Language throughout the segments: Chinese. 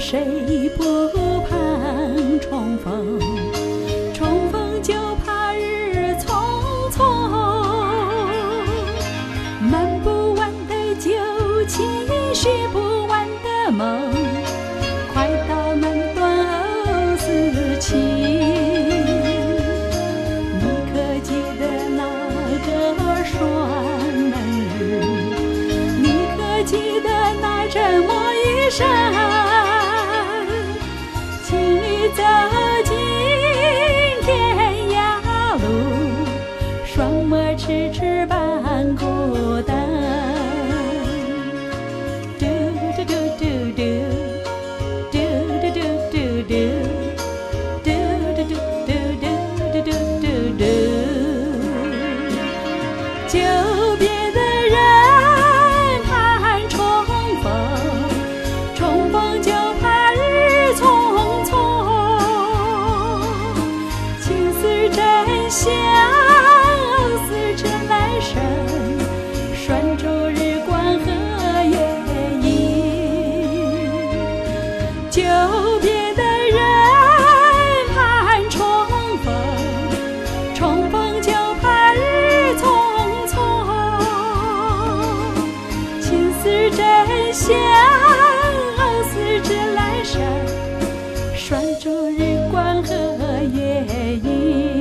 谁不盼重逢？重逢就怕日匆匆，漫不完的旧情，续不完的梦，快刀难断藕丝情。你可记得那个霜冷日？你可记得那阵雨衣衫？情侣走进天涯路，双眸痴痴伴孤单。嘟嘟嘟嘟嘟，嘟嘟嘟嘟嘟，嘟嘟嘟嘟嘟嘟嘟嘟。久别的人盼重逢，重逢就怕日匆匆。情丝真相，藕丝只来生，拴住日光和月影。久别的人盼重逢，重逢就怕日匆匆。情丝真相，藕丝只来生，拴住日光和月影。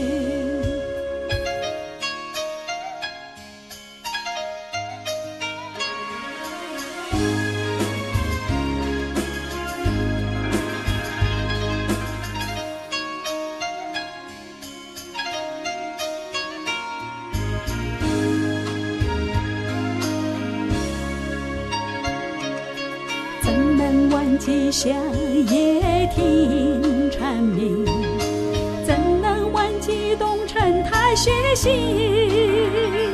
怎能忘记夏夜听蝉鸣？怎能忘记冬晨踏雪行？